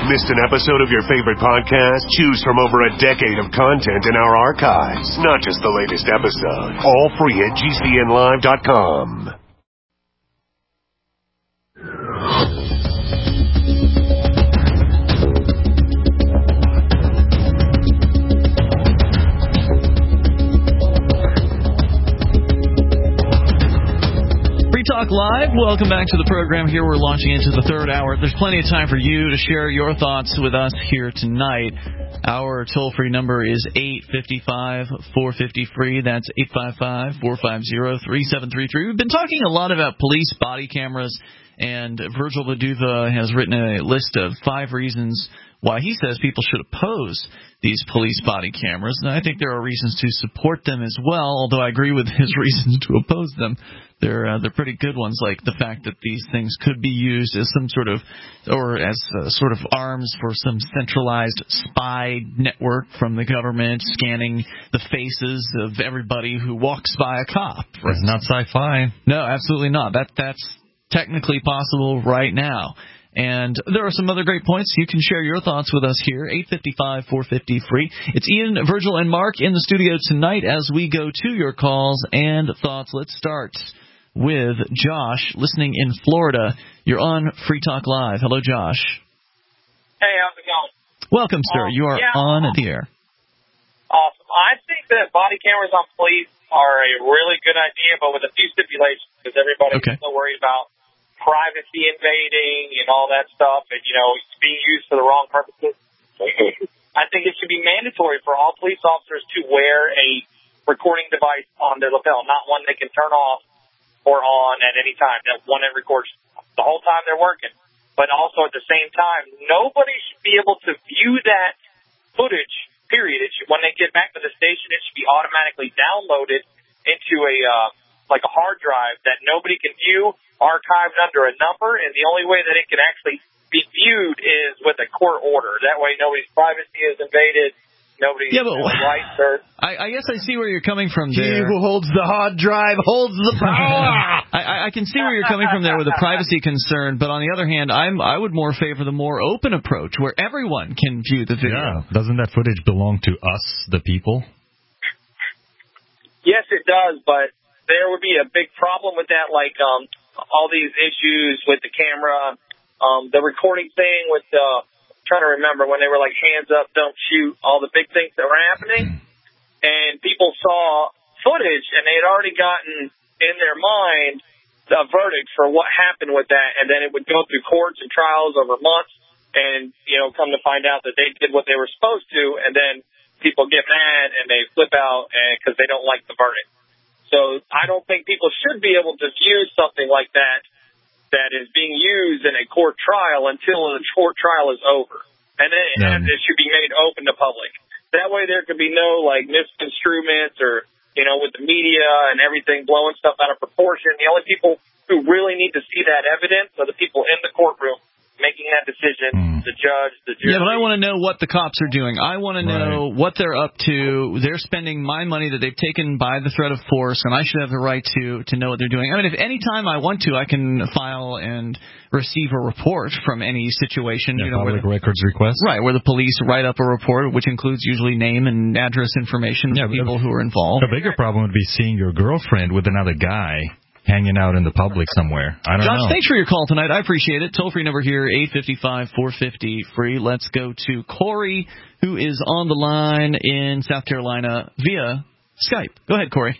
Missed an episode of your favorite podcast? Choose from over a decade of content in our archives. Not just the latest episode. All free at GCNlive.com. Talk Live. Welcome back to the program. Here we're launching into the third hour. There's plenty of time for you to share your thoughts with us here tonight. Our toll-free number is 855-450-FREE. That's 855-450-3733. We've been talking a lot about police body cameras, and Virgil Vaduva has written a list of 5 reasons why he says people should oppose these police body cameras. And I think there are reasons to support them as well, although I agree with his reasons to oppose them. They're pretty good ones, like the fact that these things could be used as some sort of, or as sort of arms for some centralized spy network from the government, scanning the faces of everybody who walks by a cop. It's not sci-fi. No, absolutely not. That's technically possible right now. And there are some other great points. You can share your thoughts with us here, 855-450-FREE. It's Ian, Virgil, and Mark in the studio tonight as we go to your calls and thoughts. Let's start with Josh, listening in Florida. You're on Free Talk Live. Hello, Josh. Hey, how's it going? Welcome, sir. You are on the air. Awesome. I think that body cameras on police are a really good idea, but with a few stipulations, because everybody's so worried about privacy invading and all that stuff, and, you know, being used for the wrong purposes. I think it should be mandatory for all police officers to wear a recording device on their lapel, not one they can turn off or on at any time. That one that records the whole time they're working. But also at the same time, nobody should be able to view that footage, period. When they get back to the station, it should be automatically downloaded into a hard drive that nobody can view, archived under a number, and the only way that it can actually be viewed is with a court order. That way nobody's privacy is invaded, nobody's rights are... I guess I see where you're coming from there. He who holds the hard drive holds the power. I can see where you're coming from there with the privacy concern, but on the other hand, I would more favor the more open approach where everyone can view the video. Yeah. Doesn't that footage belong to us, the people? Yes, it does, but there would be a big problem with that, like all these issues with the camera, the recording thing with trying to remember when they were like hands up, don't shoot, all the big things that were happening. And people saw footage and they had already gotten in their mind a verdict for what happened with that. And then it would go through courts and trials over months and, you know, come to find out that they did what they were supposed to. And then people get mad and they flip out because they don't like the verdict. So I don't think people should be able to view something like that is being used in a court trial until the court trial is over. And then it should be made open to public. That way there could be no, like, misconstruements or, you know, with the media and everything blowing stuff out of proportion. The only people who really need to see that evidence are the people in the courtroom making that decision, the judge, the jury. Yeah, but I want to know what the cops are doing. I want to know what they're up to. They're spending my money that they've taken by the threat of force, and I should have the right to know what they're doing. I mean, if any time I want to, I can file and receive a report from any situation. Yeah, public records request. Right, where the police write up a report, which includes usually name and address information of people who are involved. The bigger problem would be seeing your girlfriend with another guy hanging out in the public somewhere. I don't know. Josh, thanks for your call tonight. I appreciate it. Toll-free number here, 855-450-FREE. Let's go to Corey, who is on the line in South Carolina via Skype. Go ahead, Corey.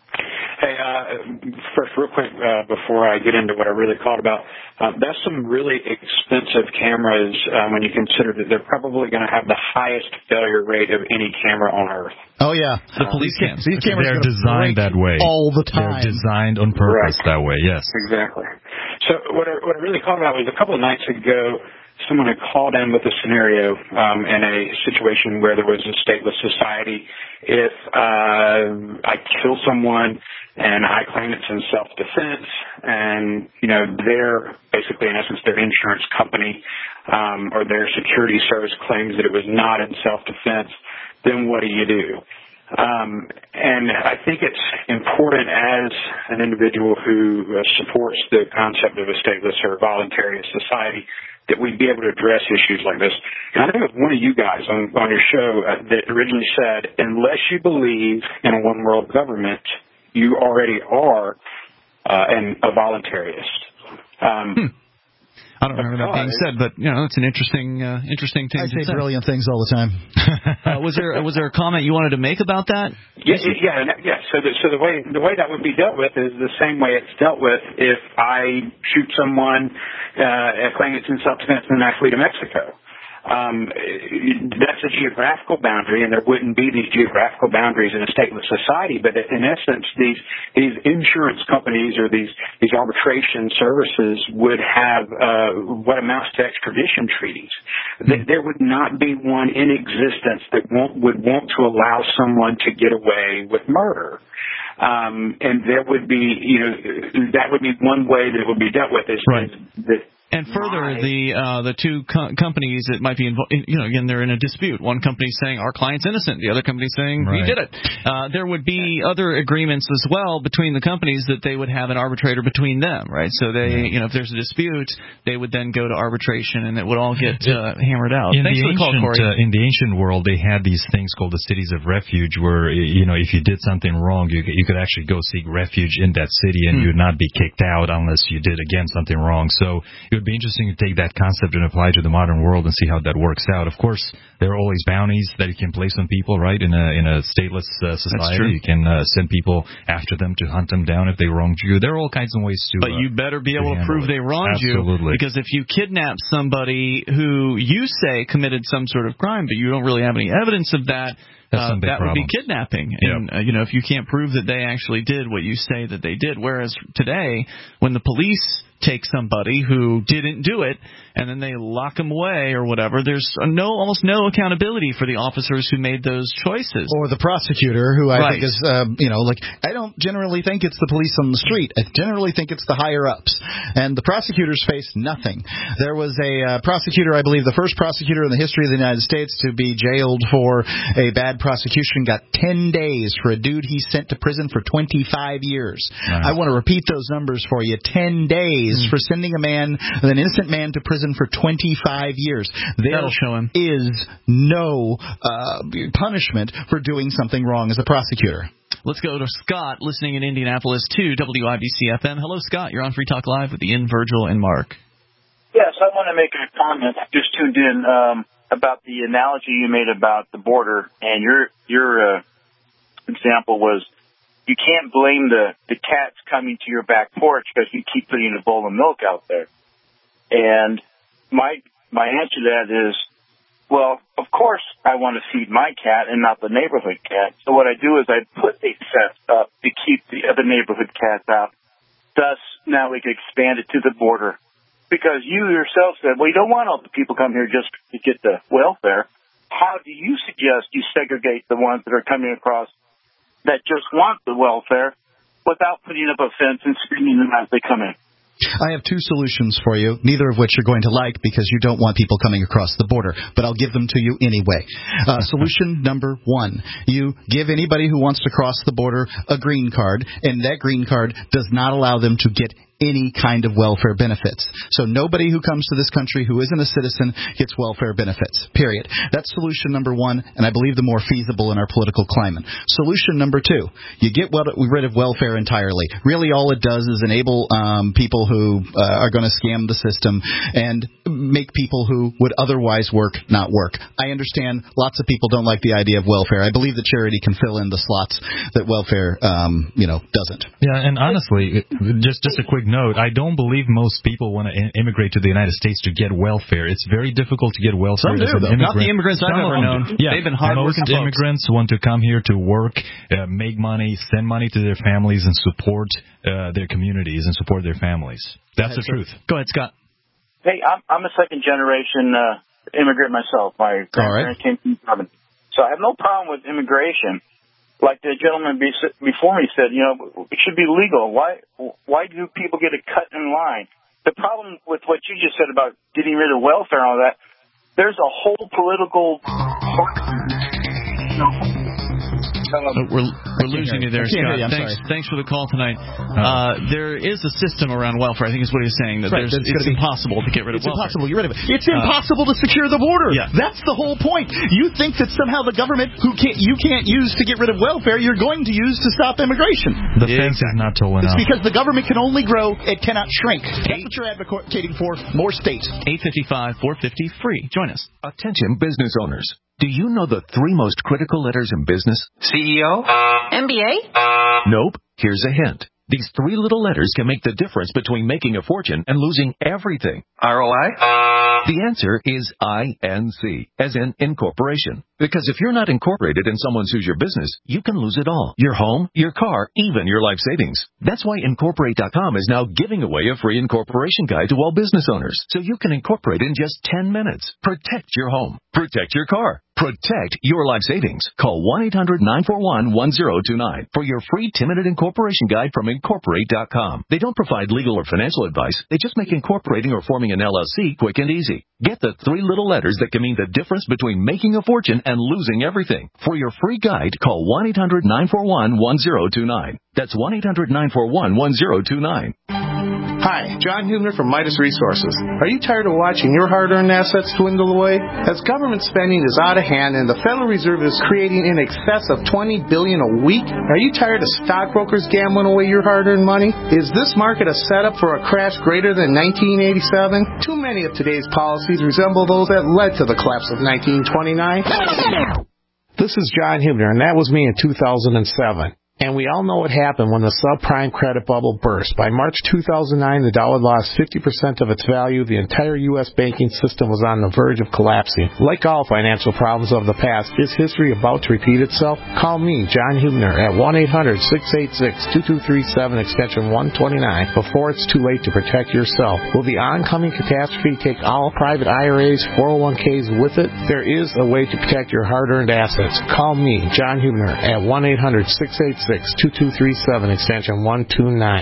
Hey, first, real quick, before I get into what I really called about, that's some really expensive cameras when you consider that they're probably going to have the highest failure rate of any camera on Earth. Oh, yeah. The police cams. These cameras they're designed that way. All the time. They're designed on purpose that way, yes. Exactly. So what I really called about was a couple of nights ago, someone had called in with a scenario in a situation where there was a stateless society. If I kill someone and I claim it's in self-defense and, you know, they're basically, in essence, their insurance company or their security service claims that it was not in self-defense, then what do you do? And I think it's important as an individual who supports the concept of a stateless or voluntary society that we be able to address issues like this. And I think it was one of you guys on your show that originally said, unless you believe in a one-world government, you already are a voluntarist. I don't remember that being said, but it's an interesting thing to say. I say brilliant things all the time. Was there a comment you wanted to make about that? Yeah. So the way that would be dealt with is the same way it's dealt with if I shoot someone, claim it's in self-defense, and I flee to Mexico. That's a geographical boundary, and there wouldn't be these geographical boundaries in a stateless society. But in essence, these insurance companies or these arbitration services would have what amounts to extradition treaties. There would not be one in existence that would want to allow someone to get away with murder. And there would be, that would be one way that it would be dealt with. And further, the two companies that might be involved, again, they're in a dispute. One company saying our client's innocent, the other company saying we did it. There would be other agreements as well between the companies that they would have an arbitrator between them, right? So they, if there's a dispute, they would then go to arbitration, and it would all get hammered out. In the ancient world, they had these things called the cities of refuge, where if you did something wrong, you could actually go seek refuge in that city, and you would not be kicked out unless you did again something wrong. So it would be interesting to take that concept and apply it to the modern world and see how that works out. Of course, there are always bounties that you can place on people, right? In a stateless society, you can send people after them to hunt them down if they wronged you. There are all kinds of ways to. But you better be able to prove they wronged you, because if you kidnap somebody who you say committed some sort of crime, but you don't really have any evidence of that. That would be kidnapping. And, if you can't prove that they actually did what you say that they did. Whereas today, when the police take somebody who didn't do it and then they lock them away or whatever, there's almost no accountability for the officers who made those choices. Or the prosecutor, who I think is, I don't generally think it's the police on the street. I generally think it's the higher-ups. And the prosecutors face nothing. There was a prosecutor, I believe the first prosecutor in the history of the United States to be jailed for a bad prosecution, got 10 days for a dude he sent to prison for 25 years. I want to repeat those numbers for you. 10 days for sending an innocent man to prison for 25 years. That'll show him. Is no punishment for doing something wrong as a prosecutor. Let's go to Scott, listening in Indianapolis to WIBC-FM. Hello, Scott. You're on Free Talk Live with Ian, Virgil, and Mark. Yes, I want to make a comment. I just tuned in about the analogy you made about the border, and your example was you can't blame the cats coming to your back porch because you keep putting a bowl of milk out there. And my answer to that is, well, of course I want to feed my cat and not the neighborhood cat. So what I do is I put a fence up to keep the other neighborhood cats out. Thus, now we can expand it to the border. Because you yourself said, well, you don't want all the people come here just to get the welfare. How do you suggest you segregate the ones that are coming across that just want the welfare without putting up a fence and screening them as they come in? I have two solutions for you, neither of which you're going to like because you don't want people coming across the border, but I'll give them to you anyway. Solution number one, you give anybody who wants to cross the border a green card, and that green card does not allow them to get any kind of welfare benefits. So nobody who comes to this country who isn't a citizen gets welfare benefits, period. That's solution number one, and I believe the more feasible in our political climate. Solution number two, you get rid of welfare entirely. Really all it does is enable people who are going to scam the system and make people who would otherwise work not work. I understand lots of people don't like the idea of welfare. I believe that charity can fill in the slots that welfare doesn't. Yeah, and honestly, just a quick note, I don't believe most people want to immigrate to the United States to get welfare. It's very difficult to get welfare as an immigrant. Not the immigrants I've ever known. Yeah, they've been hard-working most immigrants want to come here to work, make money, send money to their families, and support their communities and support their families. That's the truth. Go ahead, Scott. Hey, I'm a second-generation immigrant myself. My grandparents came from Germany. So I have no problem with immigration. Like the gentleman before me said, it should be legal. Why do people get a cut in line? The problem with what you just said about getting rid of welfare and all that, there's a whole political We're losing you there, Scott. Thanks for the call tonight. There is a system around welfare, I think is what he's saying, that it's impossible to get rid of welfare. It's impossible to get rid of it. It's impossible to secure the border. Yeah. That's the whole point. You think that somehow the government, you can't use to get rid of welfare, you're going to use to stop immigration. The fence is not tall enough. It's because the government can only grow, it cannot shrink. That's what you're advocating for, more states. 855-450-FREE. Join us. Attention business owners. Do you know the 3 most critical letters in business? CEO? MBA? Nope. Here's a hint. These 3 little letters can make the difference between making a fortune and losing everything. ROI? The answer is INC, as in incorporation. Because if you're not incorporated and someone sues your business, you can lose it all. Your home, your car, even your life savings. That's why Incorporate.com is now giving away a free incorporation guide to all business owners, so you can incorporate in just 10 minutes. Protect your home. Protect your car. Protect your life savings. Call 1-800-941-1029 for your free 10-minute incorporation guide from Incorporate.com. They don't provide legal or financial advice. They just make incorporating or forming an LLC quick and easy. Get the 3 little letters that can mean the difference between making a fortune and losing everything. For your free guide, call 1-800-941-1029. That's 1-800-941-1029. Hi, John Hubner from Midas Resources. Are you tired of watching your hard-earned assets dwindle away? As government spending is out of hand and the Federal Reserve is creating in excess of $20 billion a week, are you tired of stockbrokers gambling away your hard-earned money? Is this market a setup for a crash greater than 1987? Too many of today's policies resemble those that led to the collapse of 1929. This is John Hubner, and that was me in 2007. And we all know what happened when the subprime credit bubble burst. By March 2009, the dollar lost 50% of its value. The entire U.S. banking system was on the verge of collapsing. Like all financial problems of the past, is history about to repeat itself? Call me, John Hubner, at 1-800-686-2237, extension 129, before it's too late to protect yourself. Will the oncoming catastrophe take all private IRAs, 401ks with it? There is a way to protect your hard-earned assets. Call me, John Hubner, at 1-800-686-2237, extension 129.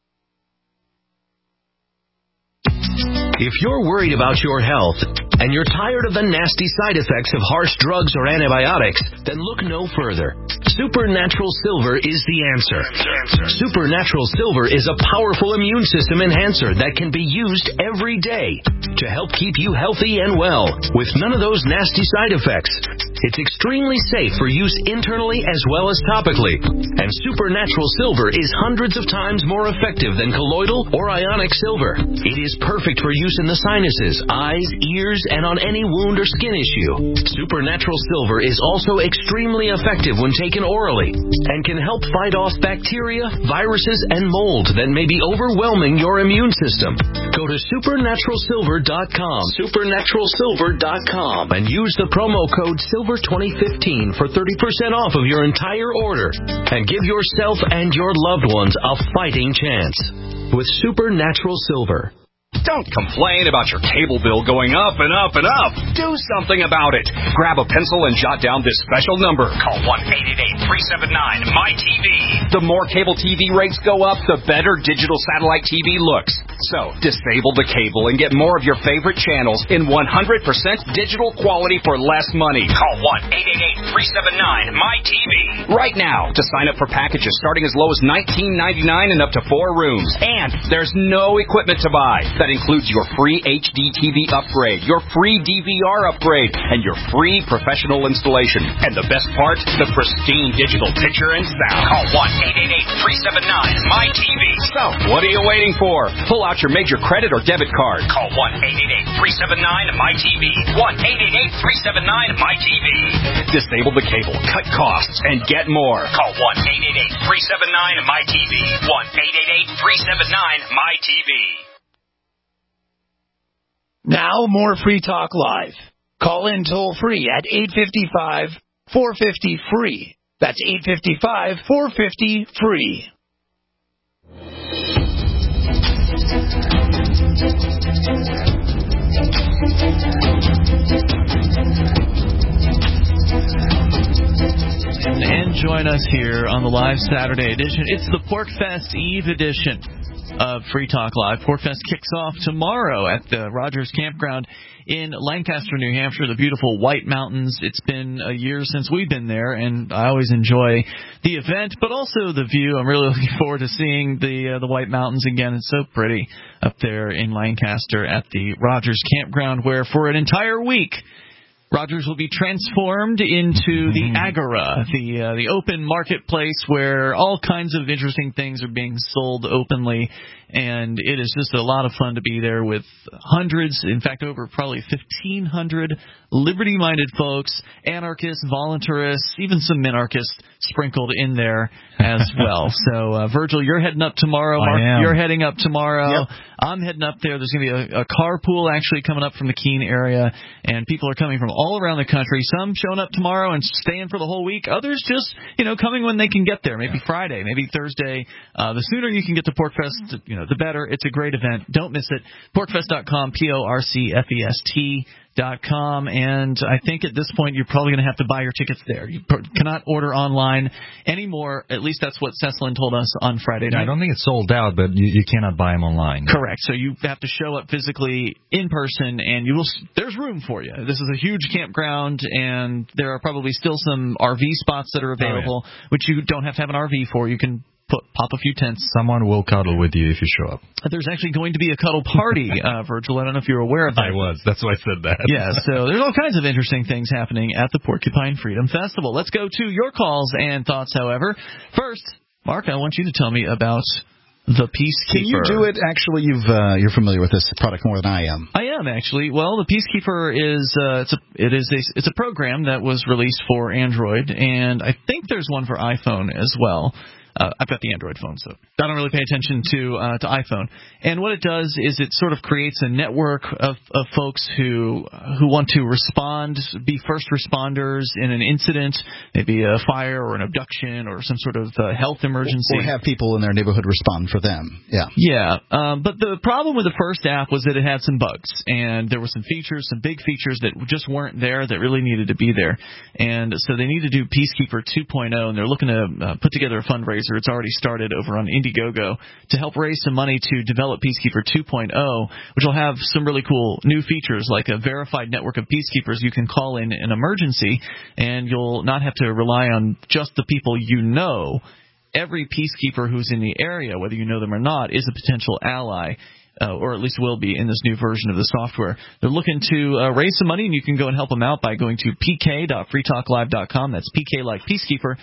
If you're worried about your health and you're tired of the nasty side effects of harsh drugs or antibiotics, then look no further. Supernatural Silver is the answer. Supernatural Silver is a powerful immune system enhancer that can be used every day to help keep you healthy and well with none of those nasty side effects. It's extremely safe for use internally as well as topically. And Supernatural Silver is hundreds of times more effective than colloidal or ionic silver. It is perfect for use in the sinuses, eyes, ears, and on any wound or skin issue. Supernatural Silver is also extremely effective when taken orally and can help fight off bacteria, viruses, and mold that may be overwhelming your immune system. Go to supernaturalsilver.com, supernaturalsilver.com, and use the promo code SILVER2015 for 30% off of your entire order and give yourself and your loved ones a fighting chance with Supernatural Silver. Don't complain about your cable bill going up and up and up. Do something about it. Grab a pencil and jot down this special number. Call 1-888-379-MY-TV. The more cable TV rates go up, the better digital satellite TV looks. So, disable the cable and get more of your favorite channels in 100% digital quality for less money. Call 1-888-379-MY-TV. Right now to sign up for packages starting as low as $19.99 and up to 4 rooms. And there's no equipment to buy. That includes your free HD TV upgrade, your free DVR upgrade, and your free professional installation. And the best part, the pristine digital picture and sound. Call 1-888-379-MY-TV. So, what are you waiting for? Pull out your major credit or debit card. Call 1-888-379-MY-TV. 1-888-379-MY-TV. Disable the cable, cut costs, and get more. Call 1-888-379-MY-TV. 1-888-379-MY-TV. Now, more Free Talk Live. Call in toll-free at 855-450-FREE. That's 855-450-FREE. And join us here on the live Saturday edition. It's the PorcFest Eve edition. of Free Talk Live. PorcFest kicks off tomorrow at the Rogers Campground in Lancaster, New Hampshire, the beautiful White Mountains. It's been a year since we've been there, and I always enjoy the event, but also the view. I'm really looking forward to seeing the White Mountains again. It's so pretty up there in Lancaster at the Rogers Campground, where for an entire week, Rogers will be transformed into the Agora, the open marketplace where all kinds of interesting things are being sold openly, and it is just a lot of fun to be there with hundreds, in fact over probably 1,500 liberty-minded folks, anarchists, voluntarists, even some minarchists sprinkled in there as well. So, Virgil, you're heading up tomorrow. Mark, you're heading up tomorrow. Yep. I'm heading up there. There's going to be a carpool actually coming up from the Keene area, and people are coming from all around the country. Some showing up tomorrow and staying for the whole week. Others just, coming when they can get there. Maybe Friday, maybe Thursday. The sooner you can get to PorcFest, the better. It's a great event. Don't miss it. PorcFest.com, PorcFest.com, and I think at this point you're probably going to have to buy your tickets there. You cannot order online anymore. At least that's what Cecilin told us on Friday night. I don't think it's sold out, but you cannot buy them online. Correct. So you have to show up physically in person, and there's room for you. This is a huge campground, and there are probably still some RV spots that are available, which you don't have to have an RV for. You can pop a few tents. Someone will cuddle with you if you show up. There's actually going to be a cuddle party, Virgil. I don't know if you're aware of that. I was. That's why I said that. Yeah, so there's all kinds of interesting things happening at the Porcupine Freedom Festival. Let's go to your calls and thoughts, however. First, Mark, I want you to tell me about the Peacekeeper. Can you do it? Actually, you're familiar with this product more than I am. I am, actually. Well, the Peacekeeper is it's a program that was released for Android, and I think there's one for iPhone as well. I've got the Android phone, so I don't really pay attention to iPhone. And what it does is it sort of creates a network of folks who want to respond, be first responders in an incident, maybe a fire or an abduction or some sort of health emergency. Or have people in their neighborhood respond for them. Yeah. Yeah. But the problem with the first app was that it had some bugs, and there were some features, some big features that just weren't there that really needed to be there. And so they need to do Peacekeeper 2.0, and they're looking to put together a fundraiser. It's already started over on Indiegogo to help raise some money to develop Peacekeeper 2.0, which will have some really cool new features like a verified network of peacekeepers you can call in an emergency, and you'll not have to rely on just the people you know. Every peacekeeper who's in the area, whether you know them or not, is a potential ally. Or at least will be in this new version of the software. They're looking to raise some money, and you can go and help them out by going to pk.freetalklive.com. That's PK like Peacekeeper,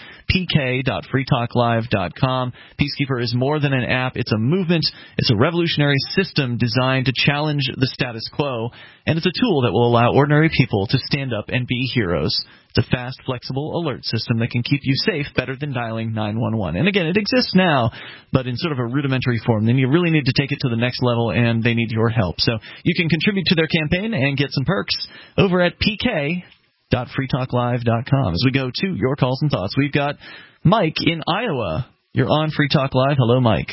pk.freetalklive.com. Peacekeeper is more than an app. It's a movement. It's a revolutionary system designed to challenge the status quo, and it's a tool that will allow ordinary people to stand up and be heroes. It's a fast, flexible alert system that can keep you safe better than dialing 911. And again, it exists now, but in sort of a rudimentary form. Then you really need to take it to the next level, and they need your help. So you can contribute to their campaign and get some perks over at pk.freetalklive.com. As we go to your calls and thoughts, we've got Mike in Iowa. You're on Free Talk Live. Hello, Mike.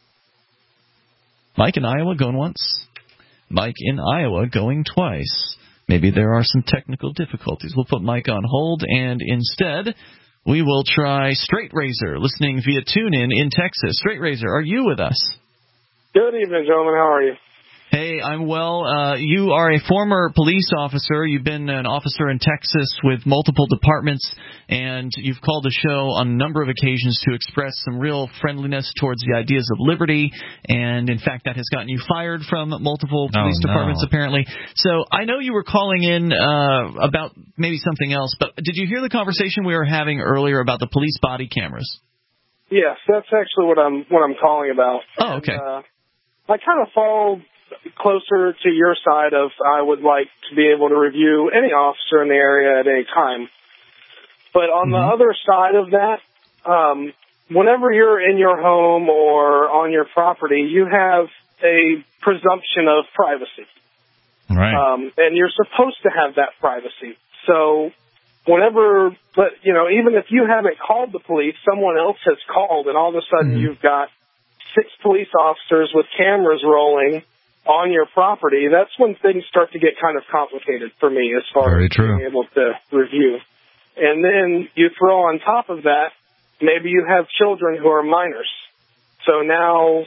Mike in Iowa going once. Mike in Iowa going twice. Maybe there are some technical difficulties. We'll put Mike on hold, and instead we will try Straight Razor, listening via TuneIn in Texas. Straight Razor, are you with us? Good evening, gentlemen. How are you? Hey, I'm well. You are a former police officer. You've been an officer in Texas with multiple departments, and you've called the show on a number of occasions to express some real friendliness towards the ideas of liberty, and in fact that has gotten you fired from multiple police departments apparently. So I know you were calling in about maybe something else, but did you hear the conversation we were having earlier about the police body cameras? Yes, that's actually what I'm calling about. Oh, okay. And, I kind of fall closer to your side of I would like to be able to review any officer in the area at any time. But on the other side of that, whenever you're in your home or on your property, you have a presumption of privacy. Right. And you're supposed to have that privacy. So whenever, but even if you haven't called the police, someone else has called, and all of a sudden you've got 6 police officers with cameras rolling on your property, that's when things start to get kind of complicated for me as far as being able to review. And then you throw on top of that, maybe you have children who are minors. So now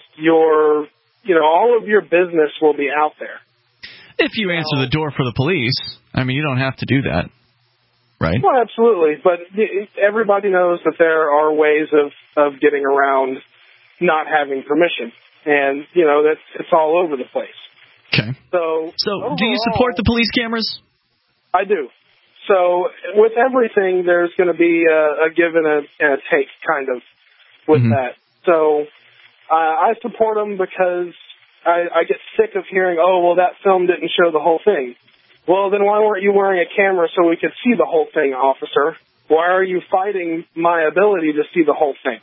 all of your business will be out there. If you answer the door for the police, I mean, you don't have to do that, right? Well, absolutely. But everybody knows that there are ways of getting around not having permission. And, it's all over the place. Okay. So overall, do you support the police cameras? I do. So with everything, there's going to be a give and a take kind of with that. So I support them because I get sick of hearing, that film didn't show the whole thing. Well, then why weren't you wearing a camera so we could see the whole thing, officer? Why are you fighting my ability to see the whole thing?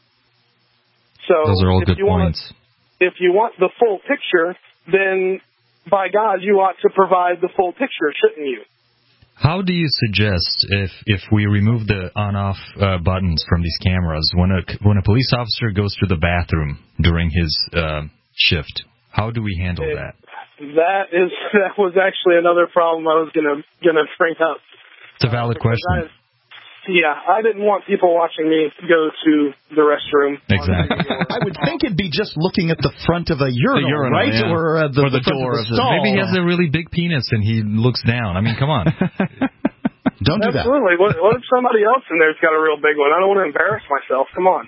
So those are all good points. If you want the full picture, then by God, you ought to provide the full picture, shouldn't you? How do you suggest if we remove the on-off buttons from these cameras, when a police officer goes to the bathroom during his shift, how do we handle that? That was actually another problem I was gonna bring up. It's a valid question. I didn't want people watching me go to the restroom. Exactly. I would think it'd be just looking at the front of a urinal, right? Yeah. Or the door of the stall. Maybe he has a really big penis and he looks down. I mean, come on. Don't do that. Absolutely. What if somebody else in there's got a real big one? I don't want to embarrass myself. Come on.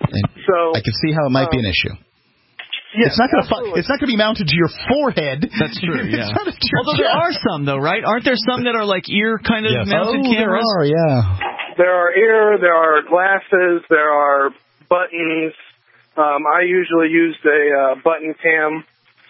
So I can see how it might be an issue. Yeah, it's not going to be mounted to your forehead. That's true. Yeah. Although there are some, though, right? Aren't there some that are like ear kind of mounted cameras? There are. Yeah. There are ear. There are glasses. There are buttons. I usually used a button cam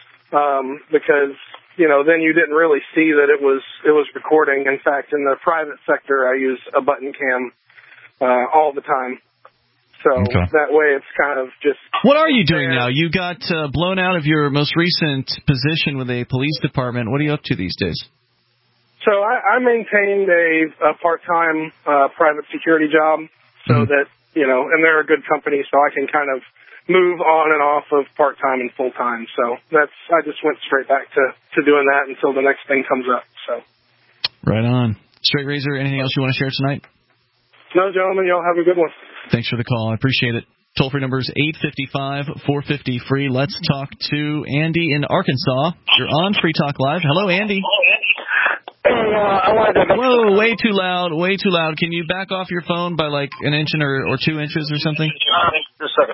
because then you didn't really see that it was recording. In fact, in the private sector, I use a button cam all the time. So that way it's kind of just... What are you doing now? You got blown out of your most recent position with a police department. What are you up to these days? So I maintained a part-time private security job so that, and they're a good company, so I can kind of move on and off of part-time and full-time. So I just went straight back to doing that until the next thing comes up. So. Right on. Straight Razor, anything else you want to share tonight? No, gentlemen, y'all have a good one. Thanks for the call. I appreciate it. Toll-free number is 855-450-FREE. Let's talk to Andy in Arkansas. You're on Free Talk Live. Hello, Andy. Hey, I wanted to... Whoa, way too loud, way too loud. Can you back off your phone by like an inch or 2 inches or something? Just a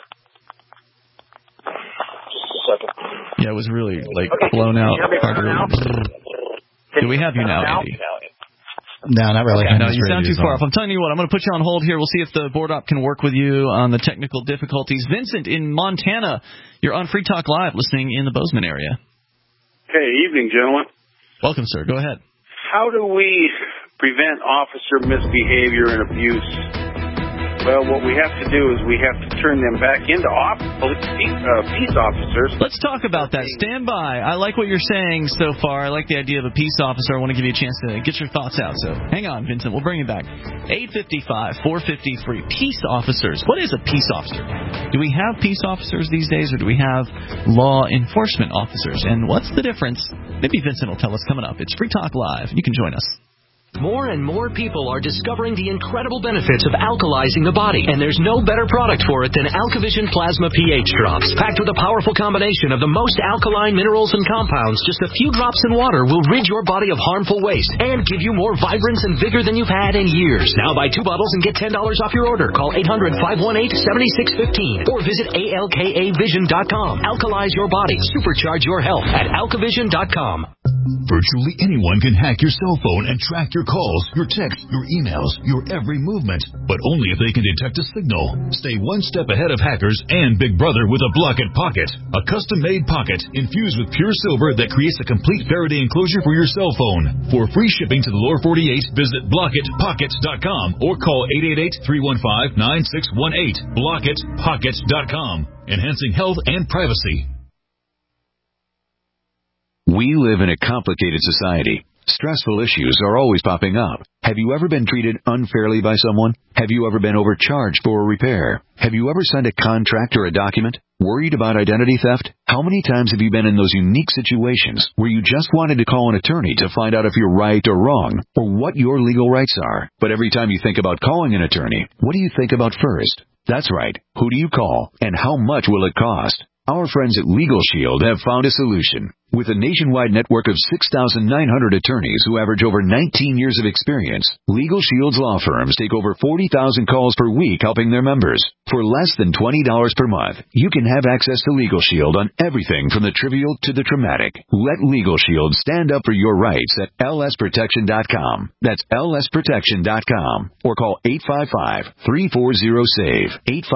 second. Yeah, it was really blown out. Do we have you now, Andy? No, not really. Okay, no, you sound too far off. I'm telling you what, I'm going to put you on hold here. We'll see if the board op can work with you on the technical difficulties. Vincent in Montana, you're on Free Talk Live, listening in the Bozeman area. Hey, evening, gentlemen. Welcome, sir. Go ahead. How do we prevent officer misbehavior and abuse? Well, what we have to do is we have to turn them back into peace officers. Let's talk about that. Stand by. I like what you're saying so far. I like the idea of a peace officer. I want to give you a chance to get your thoughts out. So hang on, Vincent. We'll bring you back. 855-450-FREE. Peace officers. What is a peace officer? Do we have peace officers these days, or do we have law enforcement officers? And what's the difference? Maybe Vincent will tell us coming up. It's Free Talk Live. You can join us. More and more people are discovering the incredible benefits of alkalizing the body, and there's no better product for it than AlkaVision Plasma pH Drops. Packed with a powerful combination of the most alkaline minerals and compounds, just a few drops in water will rid your body of harmful waste and give you more vibrance and vigor than you've had in years. Now buy 2 bottles and get $10 off your order. Call 800-518-7615 or visit alkavision.com. Alkalize your body. Supercharge your health at alkavision.com. Virtually anyone can hack your cell phone and track your calls, your texts, your emails, your every movement, but only if they can detect a signal. Stay one step ahead of hackers and Big Brother with a Blockit Pocket, a custom-made pocket infused with pure silver that creates a complete Faraday enclosure for your cell phone. For free shipping to the lower 48, visit BlockitPockets.com or call 888-315-9618. BlockitPockets.com, enhancing health and privacy. We live in a complicated society. Stressful issues are always popping up. Have you ever been treated unfairly by someone? Have you ever been overcharged for a repair? Have you ever signed a contract or a document? Worried about identity theft? How many times have you been in those unique situations where you just wanted to call an attorney to find out if you're right or wrong, or what your legal rights are? But every time you think about calling an attorney, what do you think about first? That's right. Who do you call, and how much will it cost? Our friends at Legal Shield have found a solution. With a nationwide network of 6,900 attorneys who average over 19 years of experience, Legal Shield's law firms take over 40,000 calls per week helping their members. For less than $20 per month, you can have access to Legal Shield on everything from the trivial to the traumatic. Let Legal Shield stand up for your rights at lsprotection.com. That's lsprotection.com. Or call 855-340-SAVE.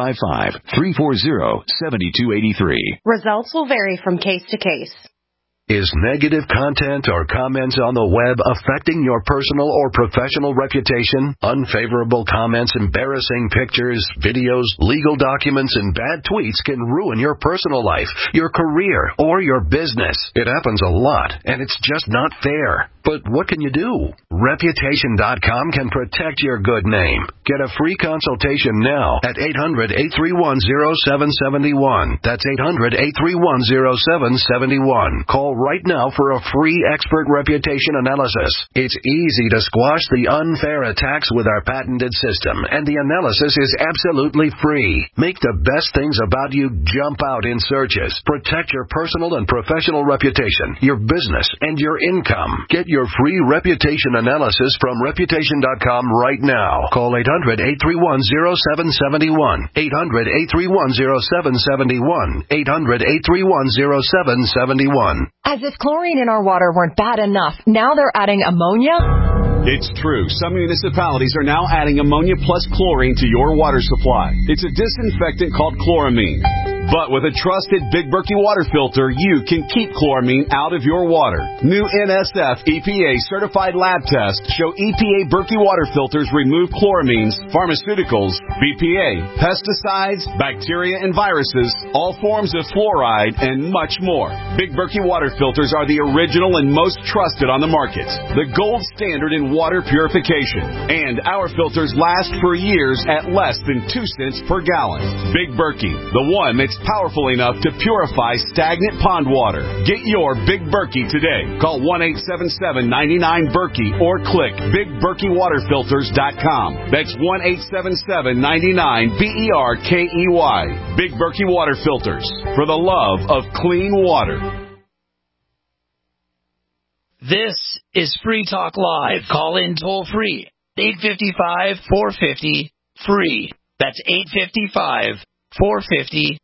855-340-7283. Results will vary from case to case. Is negative content or comments on the web affecting your personal or professional reputation? Unfavorable comments, embarrassing pictures, videos, legal documents, and bad tweets can ruin your personal life, your career, or your business. It happens a lot, and it's just not fair. But what can you do? Reputation.com can protect your good name. Get a free consultation now at 800-831-0771. That's 800-831-0771. Call right now for a free expert reputation analysis. It's easy to squash the unfair attacks with our patented system, and the analysis is absolutely free. Make the best things about you jump out in searches. Protect your personal and professional reputation, your business, and your income. Get your free reputation analysis from Reputation.com right now. Call 800-831-0771. 800-831-0771. 800-831-0771. As if chlorine in our water weren't bad enough, now they're adding ammonia? It's true. Some municipalities are now adding ammonia plus chlorine to your water supply. It's a disinfectant called chloramine. But with a trusted Big Berkey water filter, you can keep chloramine out of your water. New NSF EPA certified lab tests show EPA Berkey water filters remove chloramines, pharmaceuticals, BPA, pesticides, bacteria and viruses, all forms of fluoride, and much more. Big Berkey water filters are the original and most trusted on the market. The gold standard in water purification. And our filters last for years at less than 2 cents per gallon. Big Berkey, the one that's powerful enough to purify stagnant pond water. Get your Big Berkey today. Call 1-877-99-BERKEY or click BigBerkeyWaterFilters.com. That's 1-877-99-BERKEY. Big Berkey Water Filters, for the love of clean water. This is Free Talk Live. Call in toll free. 855-450-FREE. That's 855-450-FREE.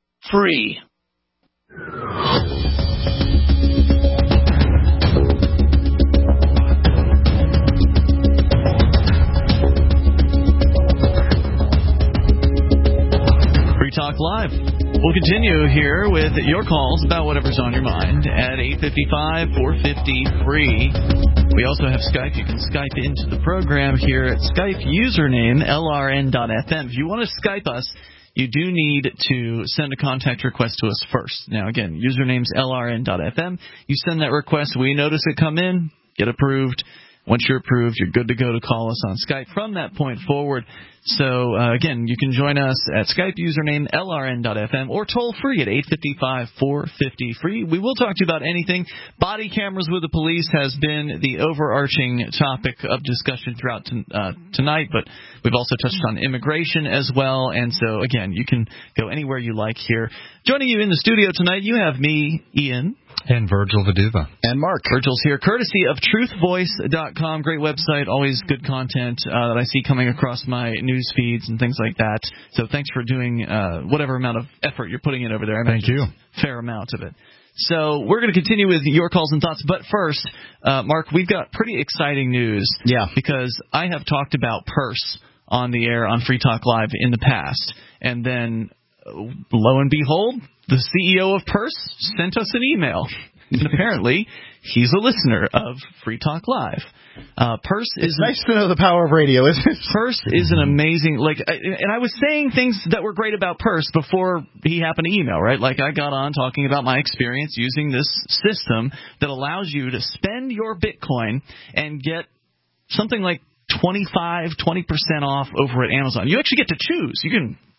Free Talk Live. We'll continue here with your calls about whatever's on your mind at 855-450-FREE. We also have Skype. You can Skype into the program here at Skype username LRN.FM. If you want to Skype us, you do need to send a contact request to us first. Now, again, username's LRN.FM. You send that request. We notice it come in, get approved. Once you're approved, you're good to go to call us on Skype from that point forward. So, again, you can join us at Skype username LRN.FM or toll free at 855-450-FREE. We will talk to you about anything. Body cameras with the police has been the overarching topic of discussion throughout tonight, but we've also touched on immigration as well. And so, again, you can go anywhere you like here. Joining you in the studio tonight, you have me, Ian. And Virgil Viduva. And Mark. Virgil's here, courtesy of truthvoice.com. Great website, always good content that I see coming across my news feeds and things like that. So thanks for doing whatever amount of effort you're putting in over there. Thank you. Fair amount of it. So we're going to continue with your calls and thoughts. But first, Mark, we've got pretty exciting news. Yeah. Because I have talked about Purse on the air on Free Talk Live in the past. And then, lo and behold, the CEO of Purse sent us an email. And apparently, he's a listener of Free Talk Live. Purse is nice to know the power of radio, isn't it? Purse is an amazing, and I was saying things that were great about Purse before he happened to email, right? Like I got on talking about my experience using this system that allows you to spend your Bitcoin and get something like 20% off over at Amazon. You actually get to choose. You can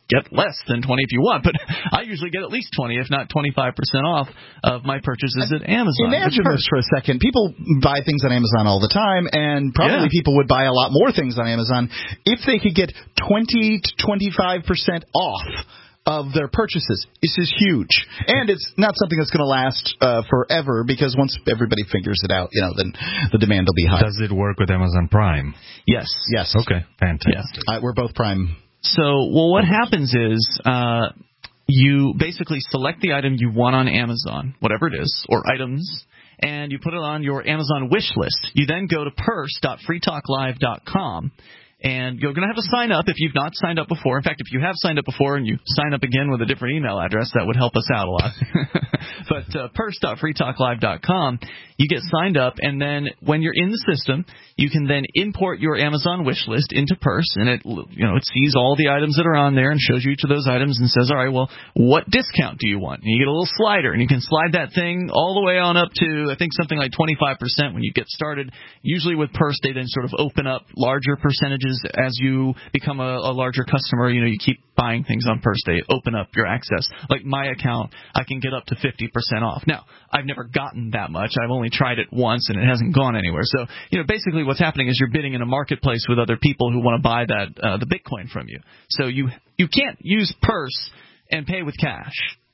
get less than 20 if you want, but I usually get at least 20, if not 25% off of my purchases at Amazon. Imagine this for a second. People buy things on Amazon all the time, and probably people would buy a lot more things on Amazon if they could get 20 to 25% off of their purchases. This is huge, and it's not something that's going to last forever, because once everybody figures it out, then the demand will be high. Does it work with Amazon Prime? Yes. Okay, fantastic. Yeah. We're both Prime. So, what happens is you basically select the item you want on Amazon, whatever it is, or items, and you put it on your Amazon wish list. You then go to purse.freetalklive.com. And you're going to have to sign up if you've not signed up before. In fact, if you have signed up before and you sign up again with a different email address, that would help us out a lot. But purse.freetalklive.com, you get signed up, and then when you're in the system, you can then import your Amazon wish list into Purse, and it sees all the items that are on there and shows you each of those items and says, all right, well, what discount do you want? And you get a little slider, and you can slide that thing all the way on up to, I think, something like 25% when you get started. Usually with Purse, they then sort of open up larger percentages as you become a larger customer. You keep buying things on Purse, they open up your access. Like my account, I can get up to 50% off. Now, I've never gotten that much. I've only tried it once, and it hasn't gone anywhere. So, basically what's happening is you're bidding in a marketplace with other people who want to buy the Bitcoin from you. So you can't use Purse and pay with cash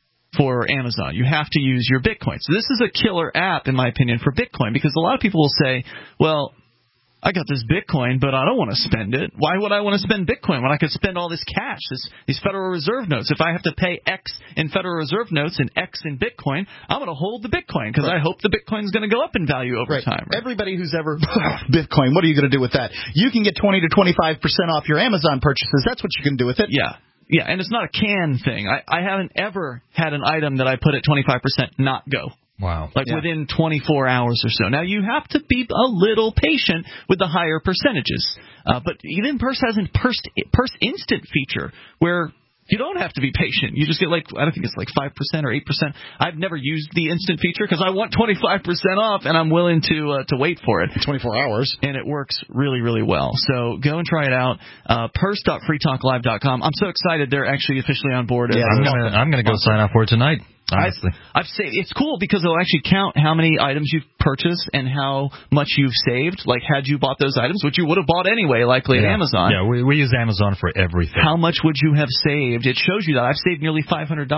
for Amazon. You have to use your Bitcoin. So this is a killer app, in my opinion, for Bitcoin, because a lot of people will say, well, I got this Bitcoin, but I don't want to spend it. Why would I want to spend Bitcoin when I could spend all this cash, these Federal Reserve notes? If I have to pay X in Federal Reserve notes and X in Bitcoin, I'm going to hold the Bitcoin because I hope the Bitcoin's going to go up in value over time. Right? Everybody who's ever Bitcoin, what are you going to do with that? You can get 20 to 25% off your Amazon purchases. That's what you can do with it. Yeah. Yeah, and it's not a can thing. I haven't ever had an item that I put at 25% not go. Wow. Within 24 hours or so. Now, you have to be a little patient with the higher percentages. But even Purse has a Purse Instant feature where you don't have to be patient. You just get I don't think it's 5% or 8%. I've never used the instant feature because I want 25% off, and I'm willing to wait for it. 24 hours. And it works really, really well. So go and try it out. Purse.freetalklive.com. I'm so excited they're actually officially on board. Yeah, I'm going to go sign up for it tonight. Honestly. I've saved. It's cool because it'll actually count how many items you've purchased and how much you've saved. Like, had you bought those items, which you would have bought anyway, likely at Amazon. Yeah, we use Amazon for everything. How much would you have saved? It shows you that I've saved nearly $500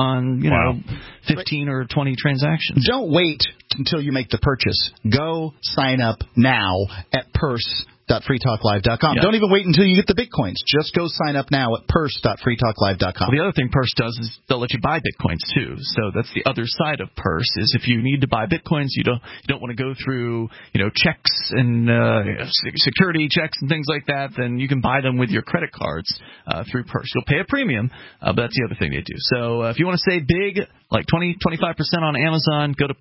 on 15 or 20 transactions. Don't wait until you make the purchase. Go sign up now at purse.freetalklive.com. Yeah. Don't even wait until you get the Bitcoins. Just go sign up now at purse.freetalklive.com. Well, the other thing Purse does is they'll let you buy Bitcoins too. So that's the other side of Purse, is if you need to buy Bitcoins, you don't want to go through checks and security checks and things like that, then you can buy them with your credit cards through Purse. You'll pay a premium, but that's the other thing they do. So if you want to save big, like 20-25% on Amazon, go to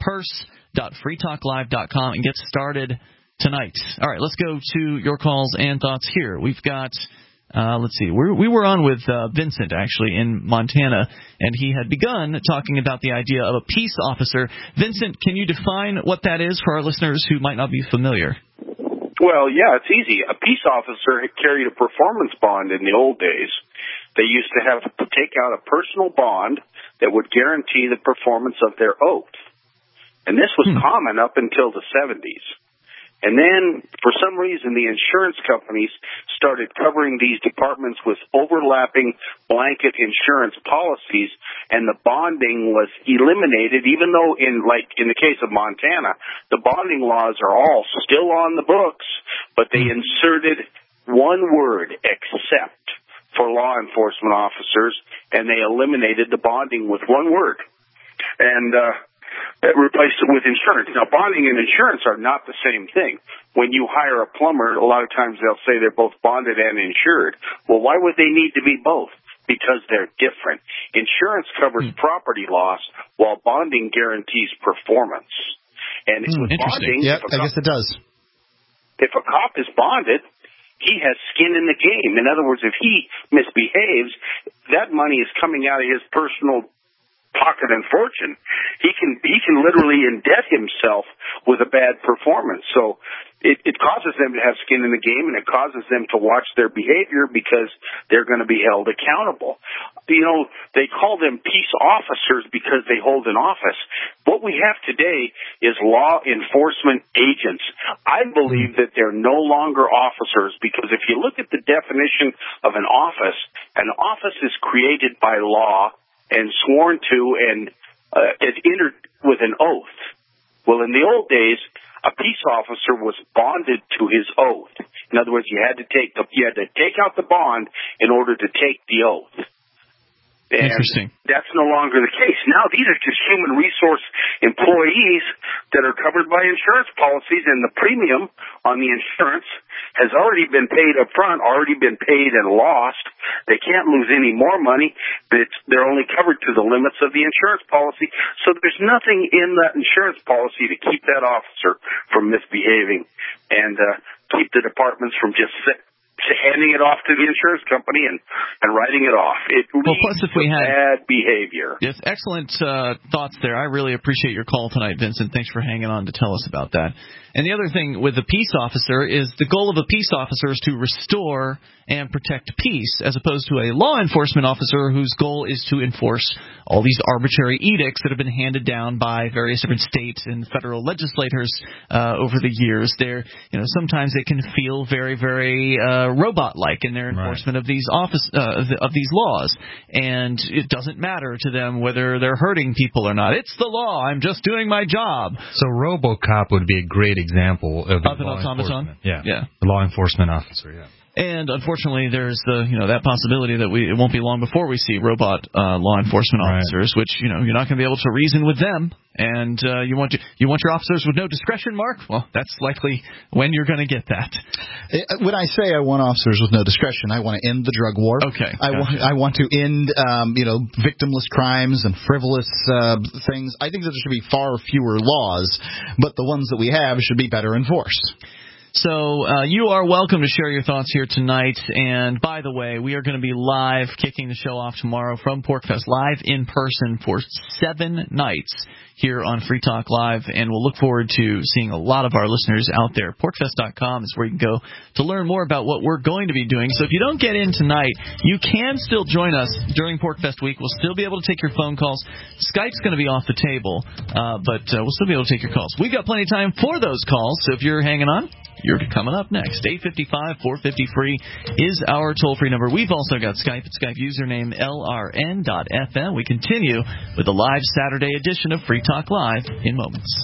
purse.freetalklive.com and get started tonight. All right, let's go to your calls and thoughts here. We've got, let's see, we were on with Vincent, actually, in Montana, and he had begun talking about the idea of a peace officer. Vincent, can you define what that is for our listeners who might not be familiar? Well, yeah, it's easy. A peace officer carried a performance bond in the old days. They used to have to take out a personal bond that would guarantee the performance of their oath. And this was common up until the 70s. And then, for some reason, the insurance companies started covering these departments with overlapping blanket insurance policies, and the bonding was eliminated, even though in the case of Montana, the bonding laws are all still on the books, but they inserted one word, except, for law enforcement officers, and they eliminated the bonding with one word. And replaced it with insurance. Now, bonding and insurance are not the same thing. When you hire a plumber, a lot of times they'll say they're both bonded and insured. Well, why would they need to be both? Because they're different. Insurance covers property loss, while bonding guarantees performance. And with bonding, I guess it does. If a cop is bonded, he has skin in the game. In other words, if he misbehaves, that money is coming out of his personal pocketing fortune. He can literally indebt himself with a bad performance. So it causes them to have skin in the game, and it causes them to watch their behavior because they're going to be held accountable. You know, they call them peace officers because they hold an office. What we have today is law enforcement agents. I believe that they're no longer officers because if you look at the definition of an office is created by law and sworn to and is entered with an oath. Well, in the old days, a peace officer was bonded to his oath. In other words, you had to take out the bond in order to take the oath. And interesting. That's no longer the case. Now these are just human resource employees that are covered by insurance policies, and the premium on the insurance has already been paid up front, already been paid and lost. They can't lose any more money. They're only covered to the limits of the insurance policy. So there's nothing in that insurance policy to keep that officer from misbehaving and keep the departments from just handing it off to the insurance company and writing it off. It leads to bad behavior. Yes, excellent thoughts there. I really appreciate your call tonight, Vincent. Thanks for hanging on to tell us about that. And the other thing with the peace officer is the goal of a peace officer is to restore and protect peace, as opposed to a law enforcement officer whose goal is to enforce all these arbitrary edicts that have been handed down by various different state and federal legislators over the years. Sometimes it can feel very, very robot-like in their enforcement of these of these laws, and it doesn't matter to them whether they're hurting people or not. It's the law. I'm just doing my job. So RoboCop would be a great example of an automaton. Yeah, the law enforcement officer. Yeah. And unfortunately, there's that possibility that it won't be long before we see robot law enforcement officers, which you're not going to be able to reason with them. And you want your officers with no discretion, Mark? Well, that's likely when you're going to get that. When I say I want officers with no discretion, I want to end the drug war. Okay. I want to end victimless crimes and frivolous things. I think that there should be far fewer laws, but the ones that we have should be better enforced. So you are welcome to share your thoughts here tonight. And by the way, we are going to be live, kicking the show off tomorrow from PorcFest, live in person for 7 nights here on Free Talk Live. And we'll look forward to seeing a lot of our listeners out there. PorcFest.com is where you can go to learn more about what we're going to be doing. So if you don't get in tonight, you can still join us during PorcFest week. We'll still be able to take your phone calls. Skype's going to be off the table, but we'll still be able to take your calls. We've got plenty of time for those calls, so if you're hanging on, you're coming up next. 855-450-FREE is our toll-free number. We've also got Skype at Skype username LRN.FM. We continue with the live Saturday edition of Free Talk Live in moments.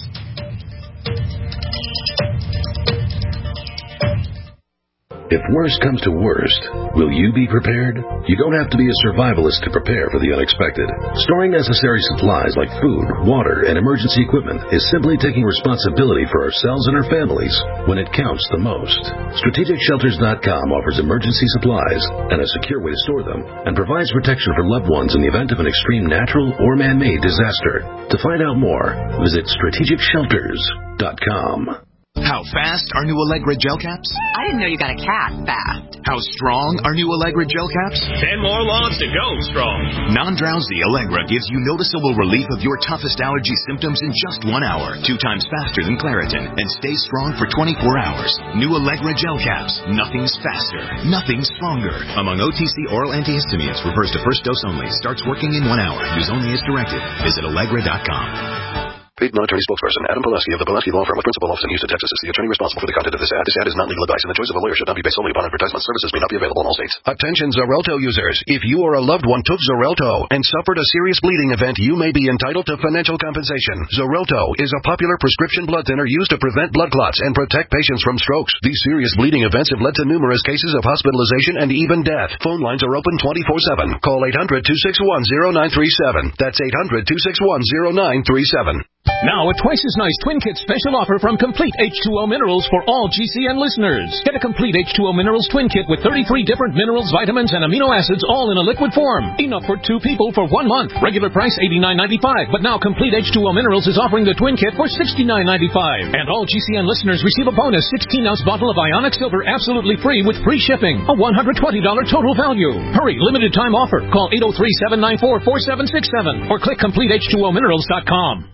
If worst comes to worst, will you be prepared? You don't have to be a survivalist to prepare for the unexpected. Storing necessary supplies like food, water, and emergency equipment is simply taking responsibility for ourselves and our families when it counts the most. StrategicShelters.com offers emergency supplies and a secure way to store them and provides protection for loved ones in the event of an extreme natural or man-made disaster. To find out more, visit StrategicShelters.com. How fast are new Allegra gel caps? I didn't know you got a cat fast. How strong are new Allegra gel caps? 10 more lawns to go strong. Non-drowsy Allegra gives you noticeable relief of your toughest allergy symptoms in just 1 hour, 2 times faster than Claritin, and stays strong for 24 hours. New Allegra gel caps. Nothing's faster. Nothing's stronger. Among OTC oral antihistamines, refers to first dose only. Starts working in 1 hour. Use only as directed. Visit Allegra.com. Paid non-attorney spokesperson Adam Pulaski of the Pulaski Law Firm with principal office in Houston, Texas is the attorney responsible for the content of this ad. This ad is not legal advice, and the choice of a lawyer should not be based solely upon advertisement. Services may not be available in all states. Attention Xarelto users. If you or a loved one took Xarelto and suffered a serious bleeding event, you may be entitled to financial compensation. Xarelto is a popular prescription blood thinner used to prevent blood clots and protect patients from strokes. These serious bleeding events have led to numerous cases of hospitalization and even death. Phone lines are open 24/7. Call 800-261-0937. That's 800-261-0937. Now, a twice as nice Twin Kit special offer from Complete H2O Minerals for all GCN listeners. Get a Complete H2O Minerals Twin Kit with 33 different minerals, vitamins, and amino acids all in a liquid form. Enough for 2 people for 1 month. Regular price $89.95, but now Complete H2O Minerals is offering the Twin Kit for $69.95. And all GCN listeners receive a bonus 16-ounce bottle of Ionic Silver absolutely free with free shipping. A $120 total value. Hurry, limited time offer. Call 803-794-4767 or click CompleteH2OMinerals.com.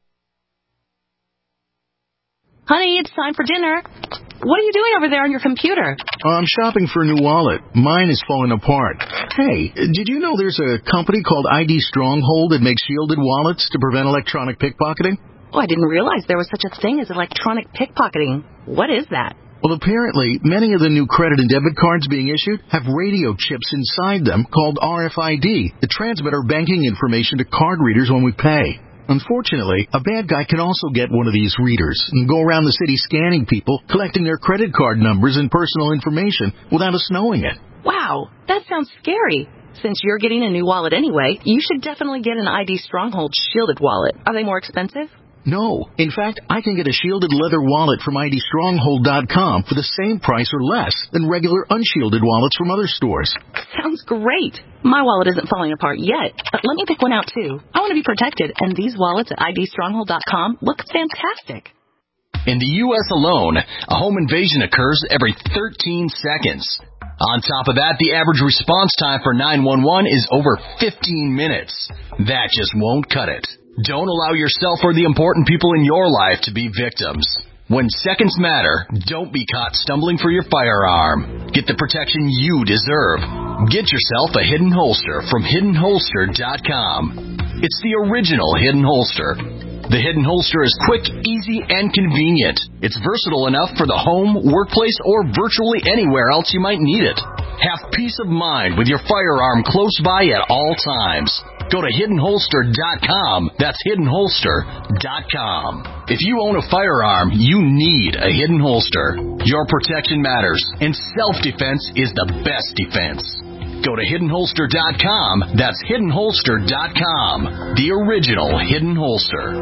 Honey, it's time for dinner. What are you doing over there on your computer? I'm shopping for a new wallet. Mine is falling apart. Hey, did you know there's a company called ID Stronghold that makes shielded wallets to prevent electronic pickpocketing? Oh, I didn't realize there was such a thing as electronic pickpocketing. What is that? Well, apparently, many of the new credit and debit cards being issued have radio chips inside them called RFID that transmit our banking information to card readers when we pay. Unfortunately, a bad guy can also get one of these readers and go around the city scanning people, collecting their credit card numbers and personal information without us knowing it. Wow, that sounds scary. Since you're getting a new wallet anyway, you should definitely get an ID Stronghold shielded wallet. Are they more expensive? No. In fact, I can get a shielded leather wallet from IDStronghold.com for the same price or less than regular unshielded wallets from other stores. Sounds great. My wallet isn't falling apart yet, but let me pick one out too. I want to be protected, and these wallets at IDStronghold.com look fantastic. In the U.S. alone, a home invasion occurs every 13 seconds. On top of that, the average response time for 911 is over 15 minutes. That just won't cut it. Don't allow yourself or the important people in your life to be victims. When seconds matter, don't be caught stumbling for your firearm. Get the protection you deserve. Get yourself a Hidden Holster from HiddenHolster.com. It's the original Hidden Holster. The Hidden Holster is quick, easy, and convenient. It's versatile enough for the home, workplace, or virtually anywhere else you might need it. Have peace of mind with your firearm close by at all times. Go to HiddenHolster.com. That's HiddenHolster.com. If you own a firearm, you need a Hidden Holster. Your protection matters, and self-defense is the best defense. Go to HiddenHolster.com. That's HiddenHolster.com. The original Hidden Holster.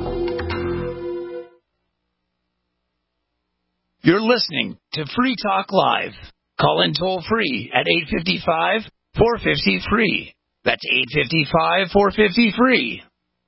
You're listening to Free Talk Live. Call in toll free at 855-450-FREE. That's 855-450-FREE.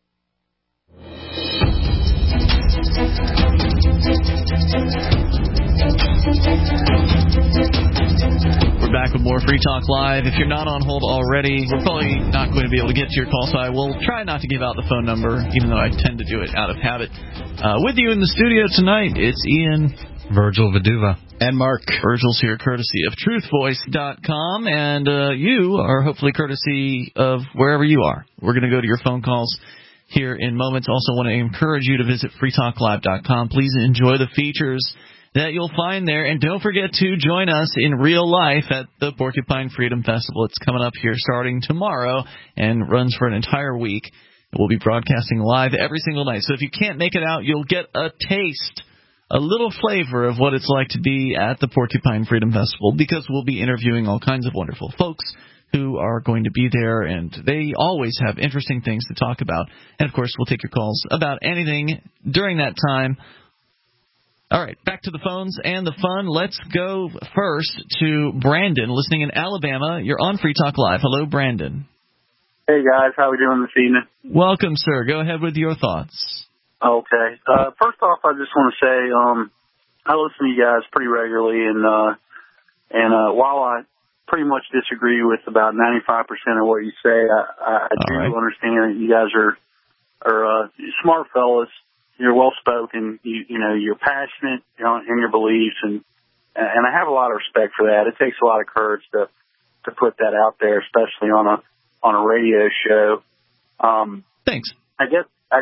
We're back with more Free Talk Live. If you're not on hold already, we're probably not going to be able to get to your call, so I will try not to give out the phone number, even though I tend to do it out of habit. With you in the studio tonight, it's Ian, Virgil Viduva, and Mark. Virgil's here courtesy of truthvoice.com, and you are hopefully courtesy of wherever you are. We're going to go to your phone calls here in moments. Also want to encourage you to visit freetalklive.com. Please enjoy the features that you'll find there, and don't forget to join us in real life at the Porcupine Freedom Festival. It's coming up here starting tomorrow and runs for an entire week. We'll be broadcasting live every single night. So if you can't make it out, you'll get a taste, a little flavor of what it's like to be at the Porcupine Freedom Festival, because we'll be interviewing all kinds of wonderful folks who are going to be there, and they always have interesting things to talk about. And, of course, we'll take your calls about anything during that time. All right, back to the phones and the fun. Let's go first to Brandon, listening in Alabama. You're on Free Talk Live. Hello, Brandon. Hey, guys. How we doing this evening? Welcome, sir. Go ahead with your thoughts. Okay. First off, I just want to say I listen to you guys pretty regularly, and while I pretty much disagree with about 95% of what you say, I do understand that you guys are smart fellas. You're well spoken. You're passionate in your beliefs, and I have a lot of respect for that. It takes a lot of courage to put that out there, especially on a radio show. Thanks. I guess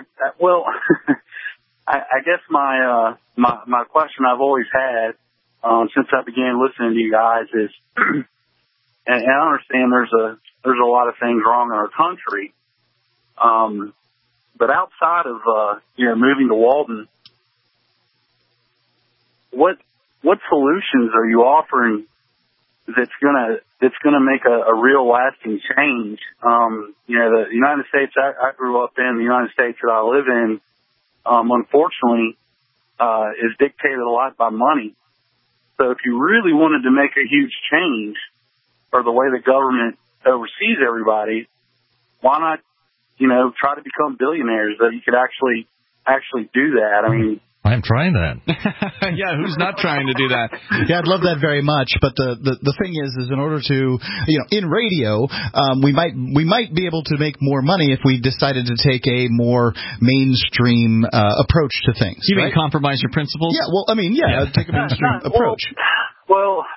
my question I've always had since I began listening to you guys is, and I understand there's a lot of things wrong in our country, but outside of moving to Walden, what solutions are you offering that's gonna make a real lasting change? The United States I grew up in, the United States that I live in, unfortunately, is dictated a lot by money. So if you really wanted to make a huge change, or the way the government oversees everybody, why not, try to become billionaires that you could actually do that? I mean, I'm trying that. Yeah, who's not trying to do that? Yeah, I'd love that very much. But the thing is in order to, in radio, we might be able to make more money if we decided to take a more mainstream approach to things. You mean compromise your principles? Yeah, well, take a mainstream approach. Well,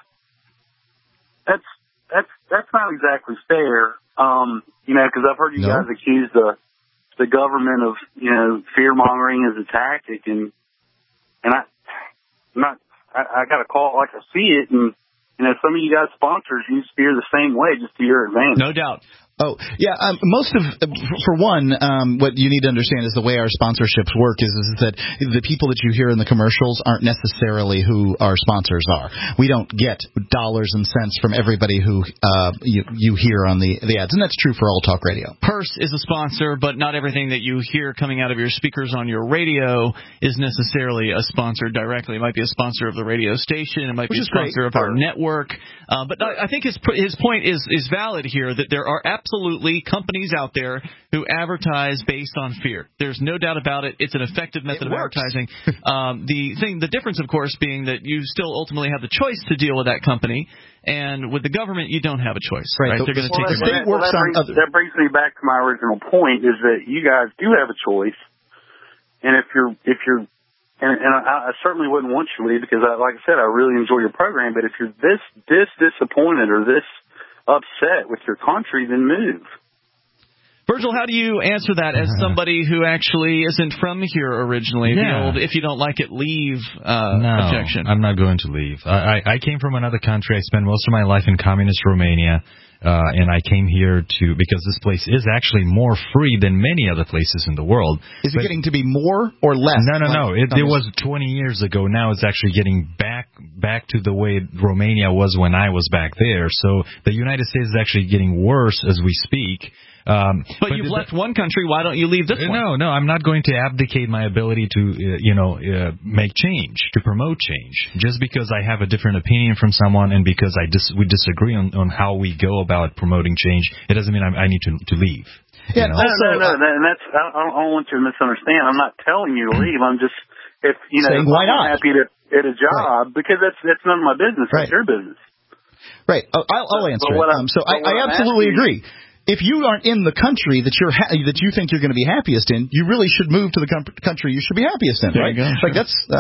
that's not exactly fair. Because I've heard you guys accuse the government of, fear mongering as a tactic, and I got to call it like I see it, and some of you guys sponsors use fear the same way, just to your advantage. No doubt. Oh, yeah. For one, what you need to understand is the way our sponsorships work is that the people that you hear in the commercials aren't necessarily who our sponsors are. We don't get dollars and cents from everybody who you hear on the ads, and that's true for All Talk Radio. Purse is a sponsor, but not everything that you hear coming out of your speakers on your radio is necessarily a sponsor directly. It might be a sponsor of the radio station. It might be a sponsor of our network. But I think his point is valid here, that there are absolutely companies out there who advertise based on fear. There's no doubt about it. It's an effective method of advertising. The difference, of course, being that you still ultimately have the choice to deal with that company, and with the government, you don't have a choice. Right? They're going to take your money. That brings me back to my original point: is that you guys do have a choice, and if you're I certainly wouldn't want you to leave, because, like I said, I really enjoy your program. But if you're this disappointed or this upset with your country, then move. Virgil, how do you answer that as somebody who actually isn't from here originally? The old, if you don't like it, leave objection. I'm not going to leave. I came from another country. I spent most of my life in communist Romania. And I came here because this place is actually more free than many other places in the world. Is it getting to be more or less? No. It was 20 years ago. Now it's actually getting back to the way Romania was when I was back there. So the United States is actually getting worse as we speak. But you've left one country. Why don't you leave this one? No, I'm not going to abdicate my ability to, make change, to promote change. Just because I have a different opinion from someone and because we disagree on how we go about promoting change, it doesn't mean I need to leave. Yeah, no. And that's, I don't want you to misunderstand. I'm not telling you to leave. I'm just, saying, why not? I'm happy at a job, because that's none of my business. It's your business. Right. I'll answer it. I absolutely agree. If you aren't in the country that you think you're going to be happiest in, you really should move to the country you should be happiest in, right? Like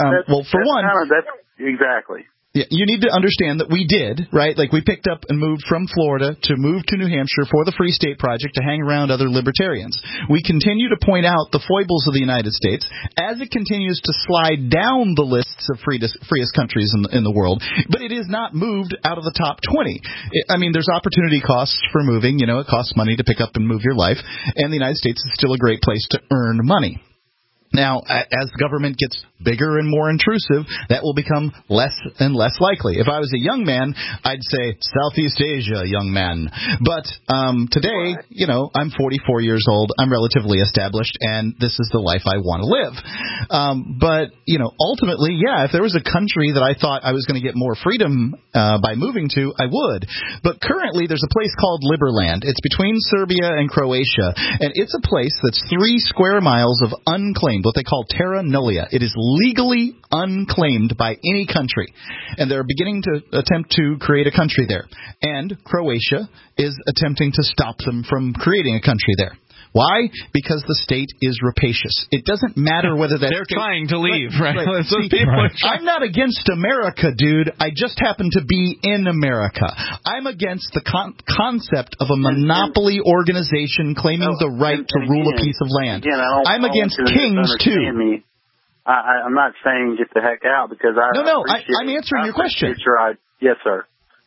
exactly. Yeah, you need to understand that we did, right? Like, we picked up and moved from Florida to move to New Hampshire for the Free State Project to hang around other libertarians. We continue to point out the foibles of the United States as it continues to slide down the lists of freest countries in the world, but it is not moved out of the top 20. There's opportunity costs for moving. It costs money to pick up and move your life, and the United States is still a great place to earn money. Now, as government gets bigger and more intrusive, that will become less and less likely. If I was a young man, I'd say Southeast Asia, young man. But today, I'm 44 years old. I'm relatively established, and this is the life I want to live. But ultimately, if there was a country that I thought I was going to get more freedom by moving to, I would. But currently, there's a place called Liberland. It's between Serbia and Croatia, and it's a place that's 3 square miles of unclaimed, what they call terra nullius. It is legally unclaimed by any country, and they're beginning to attempt to create a country there. And Croatia is attempting to stop them from creating a country there. Why? Because the state is rapacious. It doesn't matter whether that they're trying to leave, right? I'm not against America, dude. I just happen to be in America. I'm against the concept of a monopoly organization claiming the right to rule a piece of land. I'm against kings too. I'm not saying get the heck out, because I'm answering your question. Yes, sir.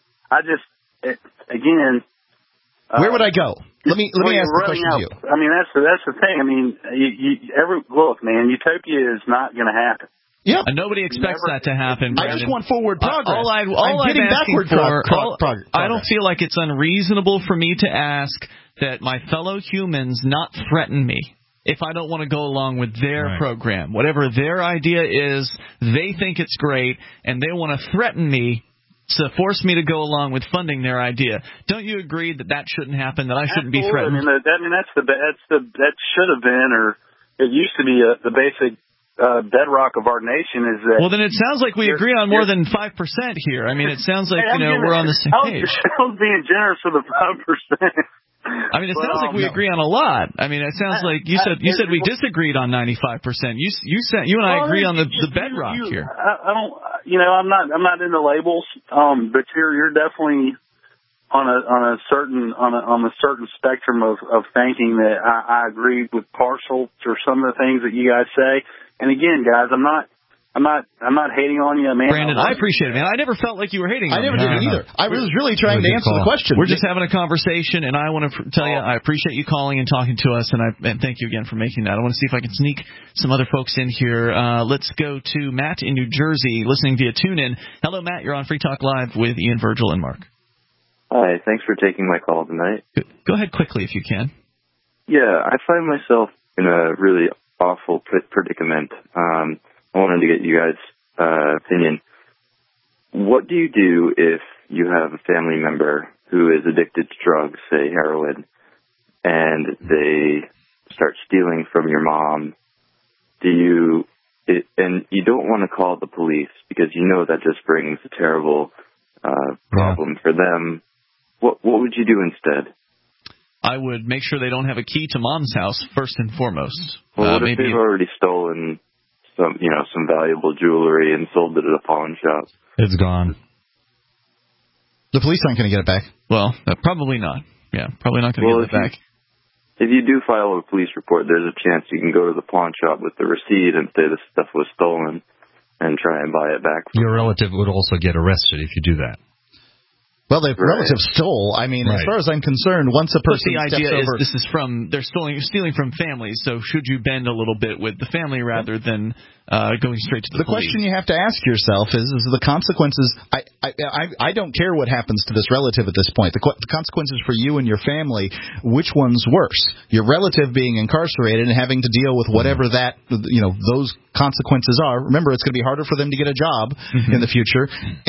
Where would I go? Let me ask the question to you. That's the thing. Look, man, utopia is not going to happen. Yeah, and nobody expects that to happen. Brandon. I just want forward progress. I'm getting backward progress. I don't feel like it's unreasonable for me to ask that my fellow humans not threaten me. if I don't want to go along with their program. Whatever their idea is, they think it's great, and they want to threaten me to force me to go along with funding their idea. Don't you agree that shouldn't happen, that I shouldn't be threatened? That should have been, or it used to be the basic bedrock of our nation is that. Well, then it sounds like we agree on more than 5% here. I mean, it sounds like, we're on the same page. I was being generous for the 5%. I mean, it sounds like we agree on a lot. I mean, it sounds like you said we disagreed on 95%. You and I agree on the bedrock here. I don't. I'm not into labels. But you're definitely on a certain spectrum of thinking that I agree with partial to some of the things that you guys say. And again, guys, I'm not hating on you, man. Brandon, I appreciate it, man. I never felt like you were hating on me. I never did either. I was really trying to answer the question. We're just having a conversation, and I want to tell you I appreciate you calling and talking to us, and thank you again for making that. I want to see if I can sneak some other folks in here. Let's go to Matt in New Jersey, listening via TuneIn. Hello, Matt. You're on Free Talk Live with Ian, Virgil, and Mark. Hi. Thanks for taking my call tonight. Go ahead quickly if you can. Yeah, I find myself in a really awful predicament. I wanted to get you guys' opinion. What do you do if you have a family member who is addicted to drugs, say heroin, and they start stealing from your mom? And you don't want to call the police because you know that just brings a terrible problem for them. What would you do instead? I would make sure they don't have a key to mom's house first and foremost. Well, what if they've already stolen some valuable jewelry and sold it at a pawn shop? It's gone. The police aren't going to get it back. Well, probably not. Yeah, probably not going to get it back. If you do file a police report, there's a chance you can go to the pawn shop with the receipt and say this stuff was stolen and try and buy it back. Your relative would also get arrested if you do that. Well, the relative stole. I mean, as far as I'm concerned, once a person the idea steps over, is this is they're stealing from families. So should you bend a little bit with the family rather than going straight to the police? The question you have to ask yourself is the consequences. I don't care what happens to this relative at this point. The consequences for you and your family, which one's worse? Your relative being incarcerated and having to deal with whatever those consequences are. Remember, it's going to be harder for them to get a job in the future,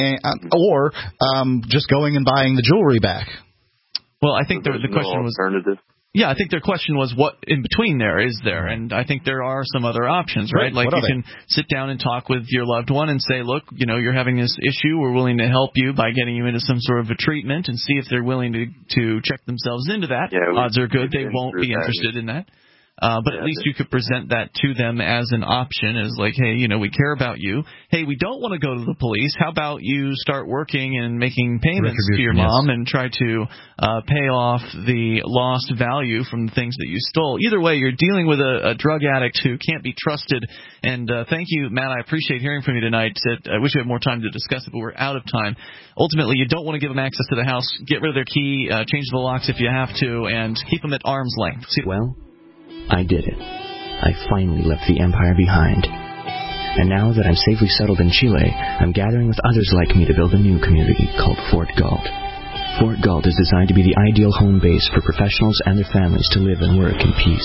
or just going and buying the jewelry back. Well, I think the question was alternative. Yeah, I think their question was what in between there is there, and I think there are some other options, right? Like you can sit down and talk with your loved one and say, look, you're having this issue. We're willing to help you by getting you into some sort of a treatment and see if they're willing to check themselves into that. Yeah, odds are good they won't be interested in that. But at least you could present that to them as an option, as like, hey, we care about you. Hey, we don't want to go to the police. How about you start working and making payments to your mom and try to pay off the lost value from the things that you stole? Either way, you're dealing with a drug addict who can't be trusted. And thank you, Matt. I appreciate hearing from you tonight. I wish we had more time to discuss it, but we're out of time. Ultimately, you don't want to give them access to the house. Get rid of their key, change the locks if you have to, and keep them at arm's length. Well, I did it. I finally left the empire behind. And now that I'm safely settled in Chile, I'm gathering with others like me to build a new community called Fort Galt. Fort Galt is designed to be the ideal home base for professionals and their families to live and work in peace.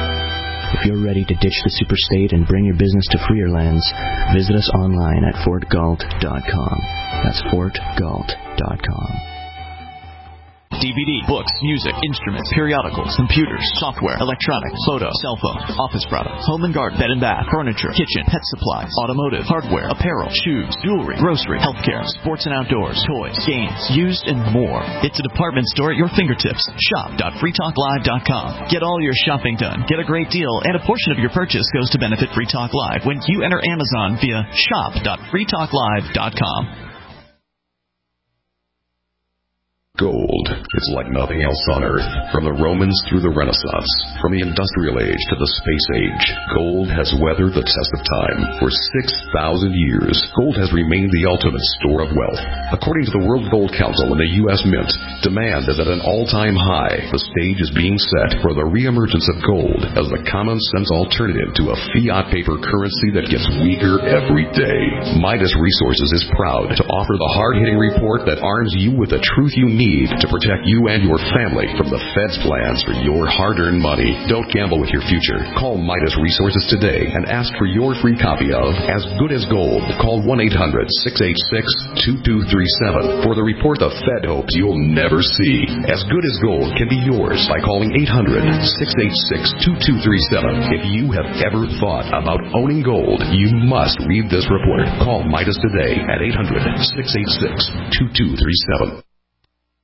If you're ready to ditch the superstate and bring your business to freer lands, visit us online at fortgalt.com. That's fortgalt.com. DVD, books, music, instruments, periodicals, computers, software, electronics, photo, cell phone, office products, home and garden, bed and bath, furniture, kitchen, pet supplies, automotive, hardware, apparel, shoes, jewelry, grocery, healthcare, sports and outdoors, toys, games, used, and more. It's a department store at your fingertips. Shop.freetalklive.com. Get all your shopping done, get a great deal, and a portion of your purchase goes to benefit Free Talk Live when you enter Amazon via shop.freetalklive.com. Gold is like nothing else on Earth. From the Romans through the Renaissance, from the Industrial Age to the Space Age, gold has weathered the test of time. For 6,000 years, gold has remained the ultimate store of wealth. According to the World Gold Council and the U.S. Mint, demand is at an all-time high. The stage is being set for the reemergence of gold as the common-sense alternative to a fiat paper currency that gets weaker every day. Midas Resources is proud to offer the hard-hitting report that arms you with the truth you need need to protect you and your family from the Fed's plans for your hard-earned money. Don't gamble with your future. Call Midas Resources today and ask for your free copy of As Good as Gold. Call 1-800-686-2237 for the report the Fed hopes you'll never see. As Good as Gold can be yours by calling 800-686-2237. If you have ever thought about owning gold, you must read this report. Call Midas today at 800-686-2237.